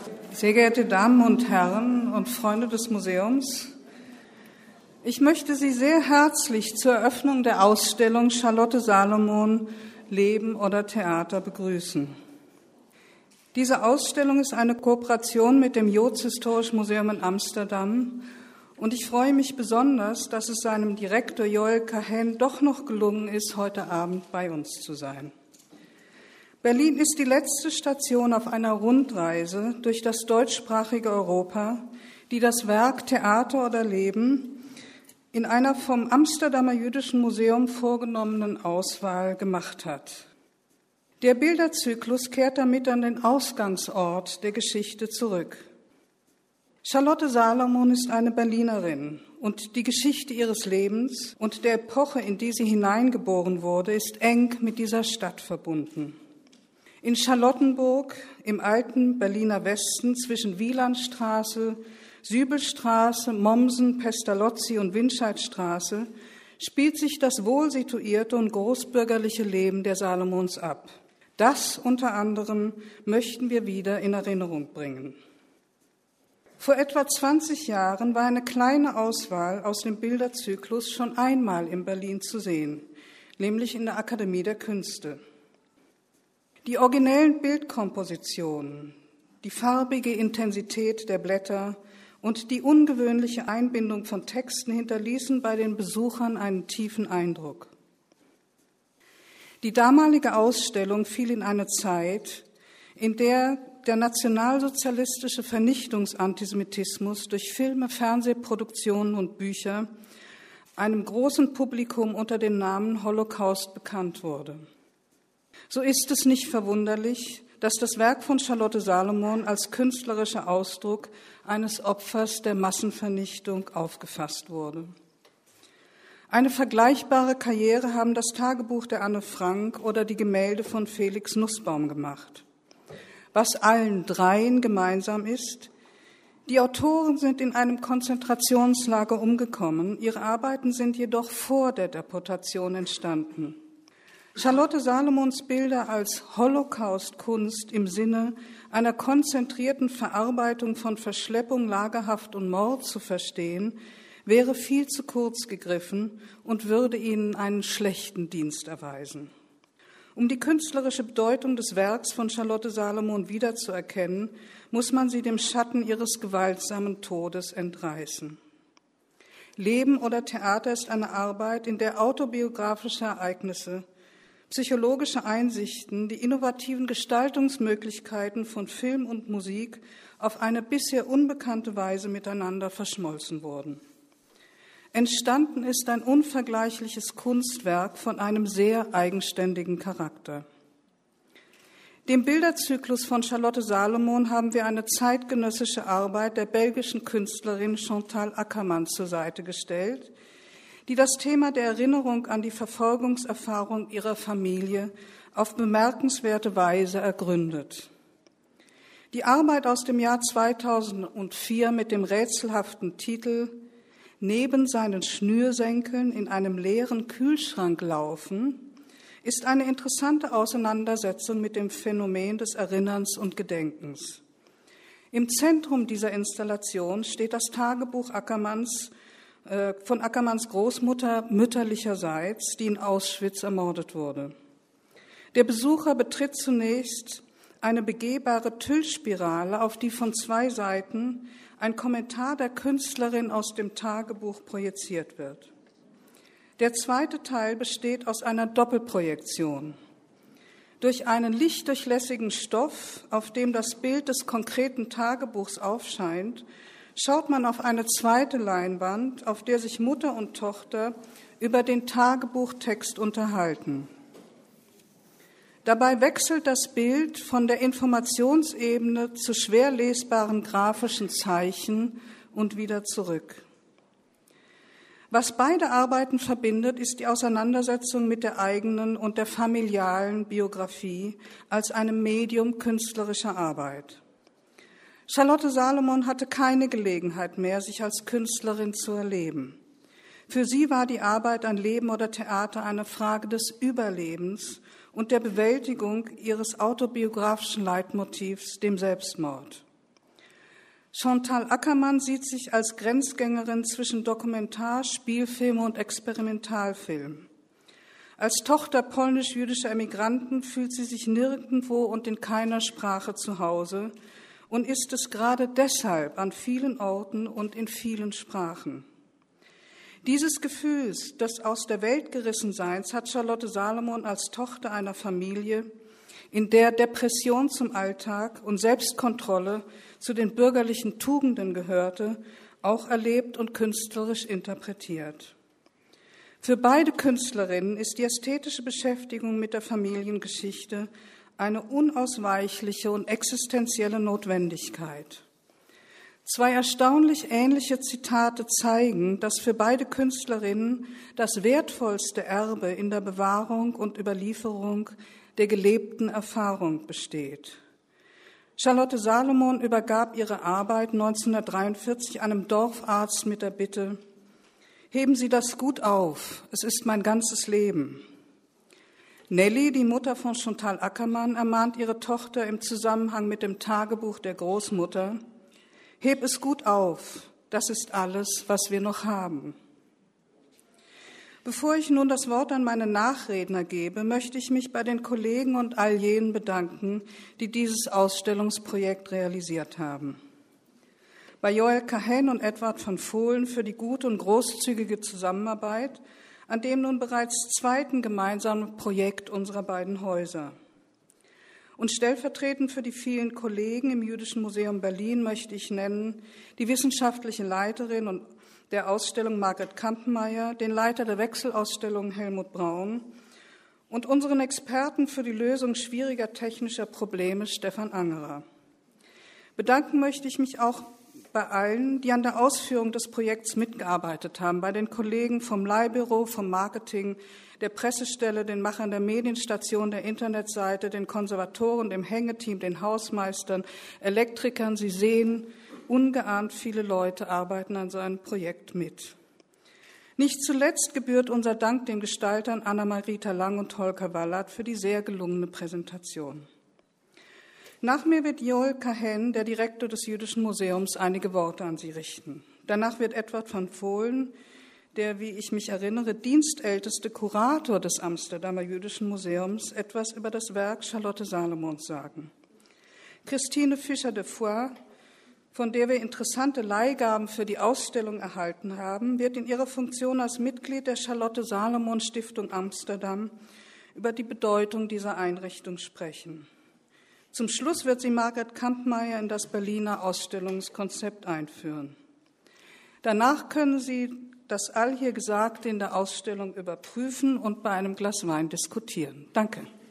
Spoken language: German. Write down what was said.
Sehr geehrte Damen und Herren und Freunde des Museums, ich möchte Sie sehr herzlich zur Eröffnung der Ausstellung Charlotte Salomon – Leben oder Theater begrüßen. Diese Ausstellung ist eine Kooperation mit dem Joods Historisch Museum in Amsterdam und ich freue mich besonders, dass es seinem Direktor Joel Cohen doch noch gelungen ist, heute Abend bei uns zu sein. Berlin ist die letzte Station auf einer Rundreise durch das deutschsprachige Europa, die das Werk Theater oder Leben in einer vom Amsterdamer Jüdischen Museum vorgenommenen Auswahl gemacht hat. Der Bilderzyklus kehrt damit an den Ausgangsort der Geschichte zurück. Charlotte Salomon ist eine Berlinerin und die Geschichte ihres Lebens und der Epoche, in die sie hineingeboren wurde, ist eng mit dieser Stadt verbunden. In Charlottenburg, im alten Berliner Westen zwischen Wielandstraße, Sübelstraße, Mommsen, Pestalozzi und Windscheidstraße spielt sich das wohlsituierte und großbürgerliche Leben der Salomons ab. Das unter anderem möchten wir wieder in Erinnerung bringen. Vor etwa 20 Jahren war eine kleine Auswahl aus dem Bilderzyklus schon einmal in Berlin zu sehen, nämlich in der Akademie der Künste. Die originellen Bildkompositionen, die farbige Intensität der Blätter und die ungewöhnliche Einbindung von Texten hinterließen bei den Besuchern einen tiefen Eindruck. Die damalige Ausstellung fiel in eine Zeit, in der der nationalsozialistische Vernichtungsantisemitismus durch Filme, Fernsehproduktionen und Bücher einem großen Publikum unter dem Namen Holocaust bekannt wurde. So ist es nicht verwunderlich, dass das Werk von Charlotte Salomon als künstlerischer Ausdruck eines Opfers der Massenvernichtung aufgefasst wurde. Eine vergleichbare Karriere haben das Tagebuch der Anne Frank oder die Gemälde von Felix Nussbaum gemacht. Was allen dreien gemeinsam ist: Die Autoren sind in einem Konzentrationslager umgekommen, ihre Arbeiten sind jedoch vor der Deportation entstanden. Charlotte Salomons Bilder als Holocaust-Kunst im Sinne einer konzentrierten Verarbeitung von Verschleppung, Lagerhaft und Mord zu verstehen, wäre viel zu kurz gegriffen und würde ihnen einen schlechten Dienst erweisen. Um die künstlerische Bedeutung des Werks von Charlotte Salomon wiederzuerkennen, muss man sie dem Schatten ihres gewaltsamen Todes entreißen. Leben oder Theater ist eine Arbeit, in der autobiografische Ereignisse, psychologische Einsichten, die innovativen Gestaltungsmöglichkeiten von Film und Musik auf eine bisher unbekannte Weise miteinander verschmolzen wurden. Entstanden ist ein unvergleichliches Kunstwerk von einem sehr eigenständigen Charakter. Dem Bilderzyklus von Charlotte Salomon haben wir eine zeitgenössische Arbeit der belgischen Künstlerin Chantal Akerman zur Seite gestellt, die das Thema der Erinnerung an die Verfolgungserfahrung ihrer Familie auf bemerkenswerte Weise ergründet. Die Arbeit aus dem Jahr 2004 mit dem rätselhaften Titel »Neben seinen Schnürsenkeln in einem leeren Kühlschrank laufen« ist eine interessante Auseinandersetzung mit dem Phänomen des Erinnerns und Gedenkens. Im Zentrum dieser Installation steht das Tagebuch von Ackermanns Großmutter mütterlicherseits, die in Auschwitz ermordet wurde. Der Besucher betritt zunächst eine begehbare Tüllspirale, auf die von 2 Seiten ein Kommentar der Künstlerin aus dem Tagebuch projiziert wird. Der zweite Teil besteht aus einer Doppelprojektion. Durch einen lichtdurchlässigen Stoff, auf dem das Bild des konkreten Tagebuchs aufscheint, schaut man auf eine zweite Leinwand, auf der sich Mutter und Tochter über den Tagebuchtext unterhalten. Dabei wechselt das Bild von der Informationsebene zu schwer lesbaren grafischen Zeichen und wieder zurück. Was beide Arbeiten verbindet, ist die Auseinandersetzung mit der eigenen und der familialen Biografie als einem Medium künstlerischer Arbeit. Charlotte Salomon hatte keine Gelegenheit mehr, sich als Künstlerin zu erleben. Für sie war die Arbeit an Leben oder Theater eine Frage des Überlebens und der Bewältigung ihres autobiografischen Leitmotivs, dem Selbstmord. Chantal Akermann sieht sich als Grenzgängerin zwischen Dokumentar-, Spielfilm und Experimentalfilm. Als Tochter polnisch-jüdischer Emigranten fühlt sie sich nirgendwo und in keiner Sprache zu Hause und ist es gerade deshalb an vielen Orten und in vielen Sprachen. Dieses Gefühls des aus der Welt gerissenseins hat Charlotte Salomon als Tochter einer Familie, in der Depression zum Alltag und Selbstkontrolle zu den bürgerlichen Tugenden gehörte, auch erlebt und künstlerisch interpretiert. Für beide Künstlerinnen ist die ästhetische Beschäftigung mit der Familiengeschichte eine unausweichliche und existenzielle Notwendigkeit. Zwei erstaunlich ähnliche Zitate zeigen, dass für beide Künstlerinnen das wertvollste Erbe in der Bewahrung und Überlieferung der gelebten Erfahrung besteht. Charlotte Salomon übergab ihre Arbeit 1943 einem Dorfarzt mit der Bitte: Heben Sie das gut auf, es ist mein ganzes Leben. Nelly, die Mutter von Chantal Akermann, ermahnt ihre Tochter im Zusammenhang mit dem Tagebuch der Großmutter: Heb es gut auf, das ist alles, was wir noch haben. Bevor ich nun das Wort an meine Nachredner gebe, möchte ich mich bei den Kollegen und all jenen bedanken, die dieses Ausstellungsprojekt realisiert haben. Bei Joel Cohen und Edward von Fohlen für die gute und großzügige Zusammenarbeit an dem nun bereits zweiten gemeinsamen Projekt unserer beiden Häuser. Und stellvertretend für die vielen Kollegen im Jüdischen Museum Berlin möchte ich nennen die wissenschaftliche Leiterin und der Ausstellung Margret Kampmeier, den Leiter der Wechselausstellung Helmut Braun und unseren Experten für die Lösung schwieriger technischer Probleme Stefan Angerer. Bedanken möchte ich mich auch bei allen, die an der Ausführung des Projekts mitgearbeitet haben, bei den Kollegen vom Leihbüro, vom Marketing, der Pressestelle, den Machern der Medienstation, der Internetseite, den Konservatoren, dem Hängeteam, den Hausmeistern, Elektrikern. Sie sehen, ungeahnt viele Leute arbeiten an so einem Projekt mit. Nicht zuletzt gebührt unser Dank den Gestaltern Anna-Marita Lang und Holger Wallert für die sehr gelungene Präsentation. Nach mir wird Joel Cohen, der Direktor des Jüdischen Museums, einige Worte an Sie richten. Danach wird Edward van Fohlen, der, wie ich mich erinnere, dienstälteste Kurator des Amsterdamer Jüdischen Museums, etwas über das Werk Charlotte Salomons sagen. Christine Fischer de Foix, von der wir interessante Leihgaben für die Ausstellung erhalten haben, wird in ihrer Funktion als Mitglied der Charlotte Salomon Stiftung Amsterdam über die Bedeutung dieser Einrichtung sprechen. Zum Schluss wird sie Margret Kampmeier in das Berliner Ausstellungskonzept einführen. Danach können Sie das all hier Gesagte in der Ausstellung überprüfen und bei einem Glas Wein diskutieren. Danke.